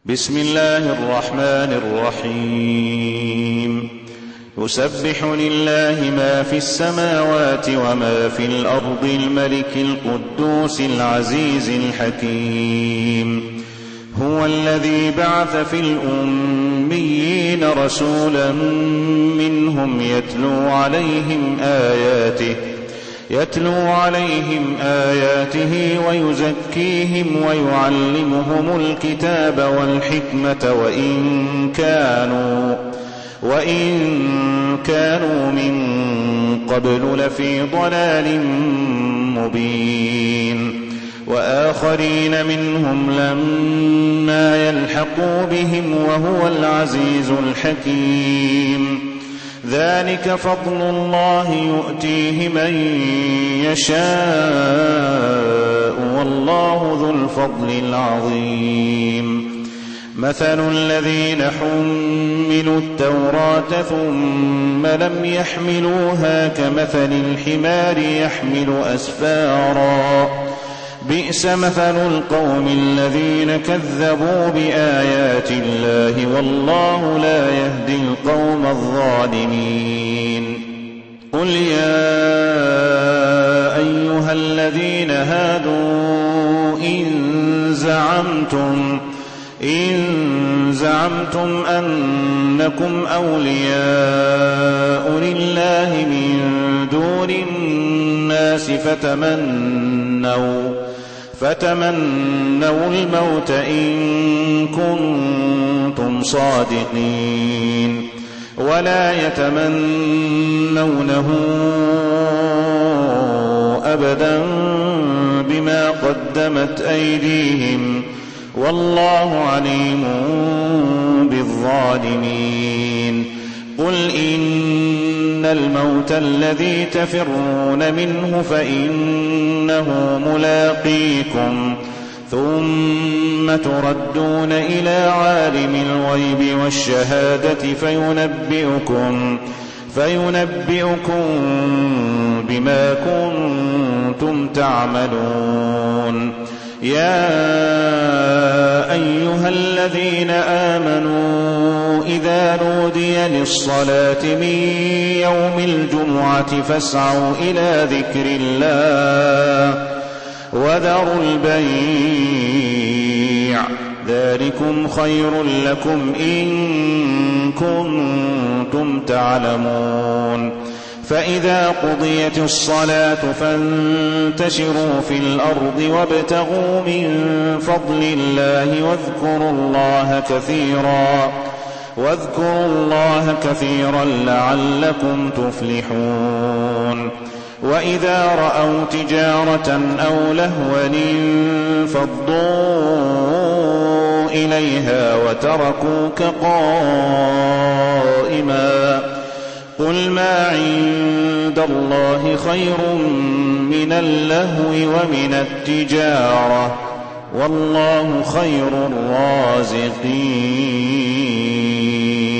بسم الله الرحمن الرحيم يسبح لله ما في السماوات وما في الأرض الملك القدوس العزيز الحكيم هو الذي بعث في الأميين رسولا منهم يتلو عليهم آياته ويزكيهم ويعلمهم الكتاب والحكمة وإن كانوا من قبل لفي ضلال مبين وآخرين منهم لما يلحقوا بهم وهو العزيز الحكيم ذلك فضل الله يؤتيه من يشاء والله ذو الفضل العظيم مثل الذين حملوا التوراة ثم لم يحملوها كمثل الحمار يحمل أسفارا بئس مثل القوم الذين كذبوا بآيات الله والله لا يهدي القوم الظالمين قل يا أيها الذين هادوا إن زعمتم أنكم أولياء لله من دون الناس فتمنوا الموت إن كنتم صادقين ولا يتمنونه أبدا بما قدمت أيديهم والله عليم بالظالمين قل إن الموت الذي تفرون منه فإنه ملاقيكم ثم تردون إلى عالم الغيب والشهادة فينبئكم بما كنتم تعملون يا أيها الذين آمنوا إذا نودي للصلاة من يوم الجمعة فاسعوا إلى ذكر الله وذروا البيع ذلكم خير لكم إن كنتم تعلمون فإذا قضيت الصلاة فانتشروا في الأرض وابتغوا من فضل الله واذكروا الله كثيرا لعلكم تفلحون وإذا رأوا تجارة أو لهوا انفضوا إليها وتركوك قائما قل ما عند الله خير من اللهو ومن التجارة والله خير الرازقين